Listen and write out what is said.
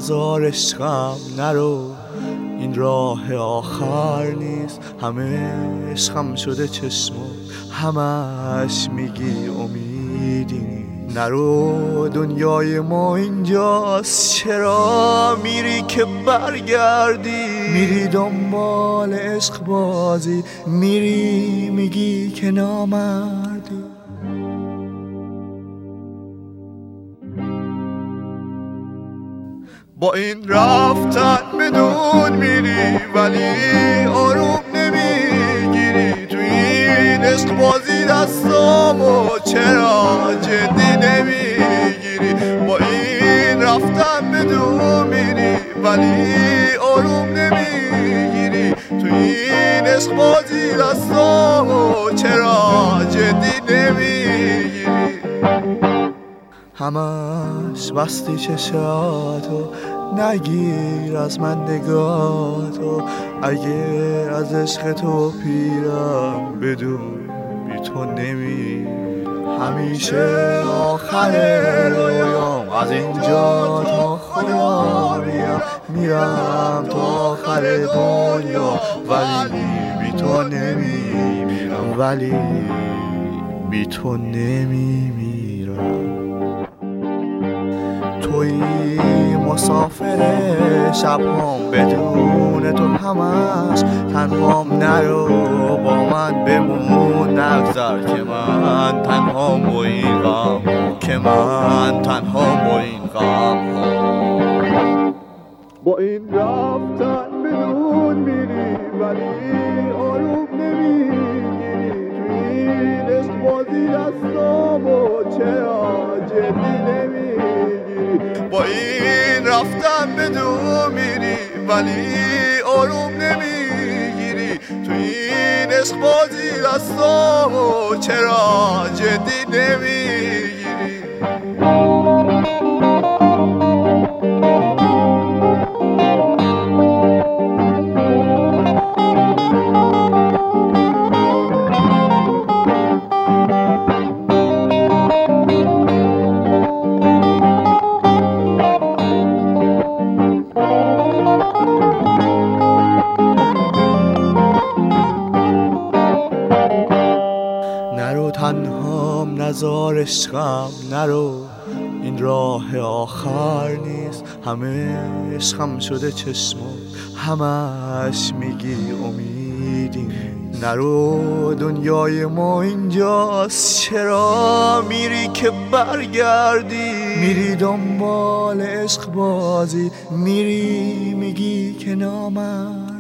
نزار عشقم نرو، این راه آخر نیست. همه عشقم شده چشم و همش میگی امیدی نیست. نرو دنیای ما اینجاست، چرا میری که برگردی؟ میری دنبال عشق بازی، میری میگی که نامردی. با این رفتن بدون میری ولی آروم نمیگیری. تو این عشق بازی دستامو چرا جدی نمیگیری؟ با این رفتن بدون میری ولی آروم نمیگیری. تو این عشق بازی دستامو چرا جدی نمیگیری؟ همش بستی چشاتو، نگیر از من نگاهتو. اگه از عشق تو پیرم بدون بی تو نمی. همیشه آخر رویام از اینجا تا خدا بیام، میرم تا آخر دنیا ولی بی تو نمیمیرم، ولی بی تو نمیمیرم. توی مسافر شبام، بدون تو همش تنهام. نرو با من بمون، نگذر که من تنها با این غم، که من تنها با این غم. با این رفتن بدون میری ولی آروم نمیگیری. توی این عشق بازی دستامو چرا جدی نمیگیری؟ با این رفتن بدون میری ولی آروم نمیگیری. توی این عشق بازی دستامو چرا جدی نمیگیری؟ نرو تنهام نزار عشقم نرو، این راه آخر نیست. همه عشقم شده چشم و همش میگی امیدی. نرو دنیای ما اینجاست، چرا میری که برگردی؟ میری دنبال عشق بازی، میری میگی که نامردی.